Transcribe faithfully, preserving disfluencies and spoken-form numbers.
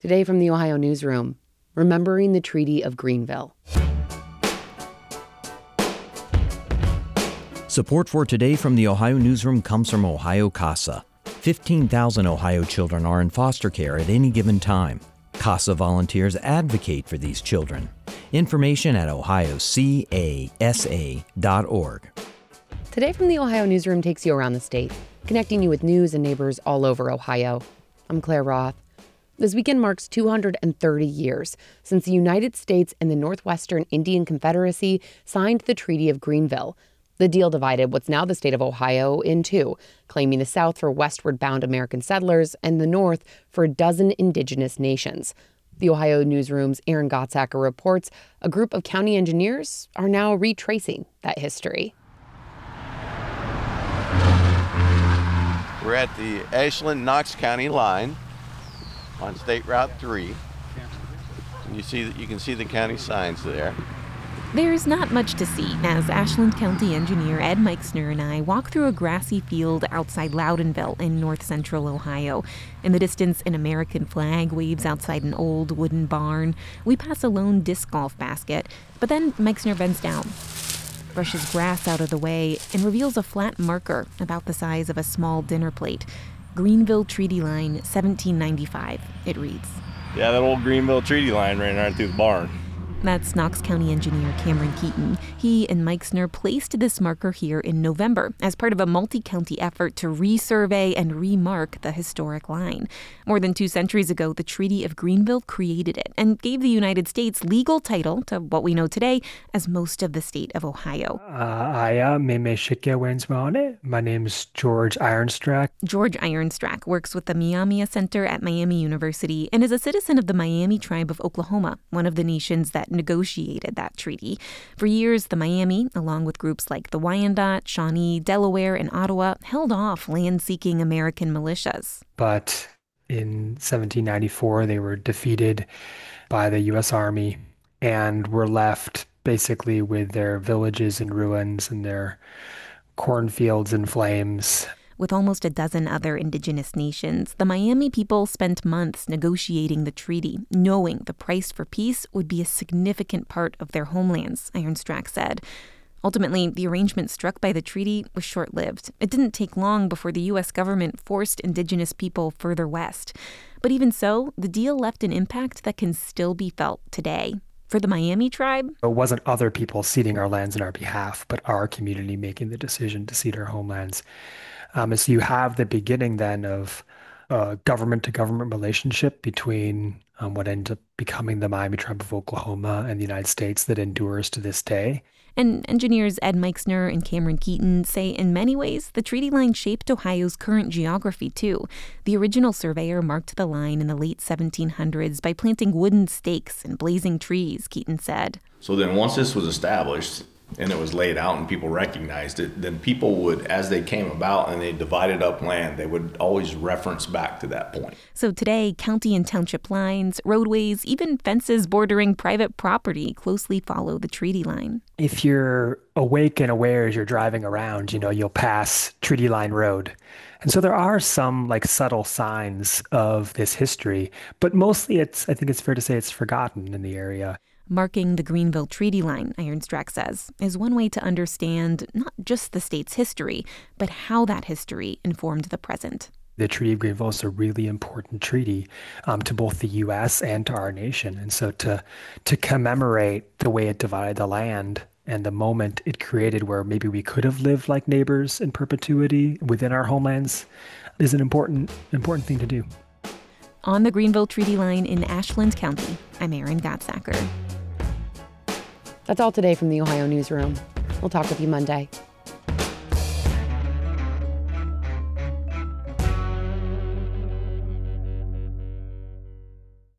Today from the Ohio Newsroom, remembering the Treaty of Greenville. Support for Today from the Ohio Newsroom comes from Ohio CASA. fifteen thousand Ohio children are in foster care at any given time. CASA volunteers advocate for these children. Information at ohio c a s a dot org. Today from the Ohio Newsroom takes you around the state, connecting you with news and neighbors all over Ohio. I'm Claire Roth. This weekend marks two hundred thirty years since the United States and the Northwestern Indian Confederacy signed the Treaty of Greenville. The deal divided what's now the state of Ohio in two, claiming the South for westward-bound American settlers and the North for a dozen indigenous nations. The Ohio Newsroom's Aaron Gottsacker reports a group of county engineers are now retracing that history. We're at the Ashland-Knox County line on State Route three. And you see that you can see the county signs there. There's not much to see as Ashland County engineer Ed Meixner and I walk through a grassy field outside Loudonville in north central Ohio. In the distance, an American flag waves outside an old wooden barn. We pass a lone disc golf basket, but then Meixner bends down, brushes grass out of the way, and reveals a flat marker about the size of a small dinner plate. Greenville Treaty Line, seventeen ninety-five, it reads. Yeah, that old Greenville Treaty Line ran right through the barn. That's Knox County engineer Cameron Keaton. He and Meixner placed this marker here in November as part of a multi-county effort to resurvey and remark the historic line. More than two centuries ago, the Treaty of Greenville created it and gave the United States legal title to what we know today as most of the state of Ohio. Uh, My name's George Ironstrack. George Ironstrack works with the Miami Center at Miami University and is a citizen of the Miami Tribe of Oklahoma, one of the nations that negotiated that treaty. For years, the Miami, along with groups like the Wyandot, Shawnee, Delaware, and Ottawa, held off land-seeking American militias. But in seventeen ninety-four, they were defeated by the U S Army and were left basically with their villages in ruins and their cornfields in flames. With almost a dozen other indigenous nations, the Miami people spent months negotiating the treaty, knowing the price for peace would be a significant part of their homelands, Ironstrack said. Ultimately, the arrangement struck by the treaty was short-lived. It didn't take long before the U S government forced indigenous people further west. But even so, the deal left an impact that can still be felt today. For the Miami tribe, it wasn't other people ceding our lands on our behalf, but our community making the decision to cede our homelands. Um, so you have the beginning then of a government-to-government relationship between um, what ends up becoming the Miami Tribe of Oklahoma and the United States that endures to this day. And engineers Ed Meixner and Cameron Keaton say in many ways the treaty line shaped Ohio's current geography too. The original surveyor marked the line in the late seventeen hundreds by planting wooden stakes and blazing trees, Keaton said. So then once this was established and it was laid out and people recognized it, then people would, as they came about and they divided up land, they would always reference back to that point. So today, county and township lines, roadways, even fences bordering private property closely follow the treaty line. If you're awake and aware as you're driving around, you know, you'll pass Treaty Line Road. And so there are some like subtle signs of this history, but mostly it's, I think it's fair to say it's forgotten in the area. Marking the Greenville Treaty Line, Ironstrack says, is one way to understand not just the state's history, but how that history informed the present. The Treaty of Greenville is a really important treaty um, to both the U S and to our nation. And so to to commemorate the way it divided the land and the moment it created where maybe we could have lived like neighbors in perpetuity within our homelands is an important, important thing to do. On the Greenville Treaty Line in Ashland County, I'm Aaron Gottsacker. That's all today from the Ohio Newsroom. We'll talk with you Monday.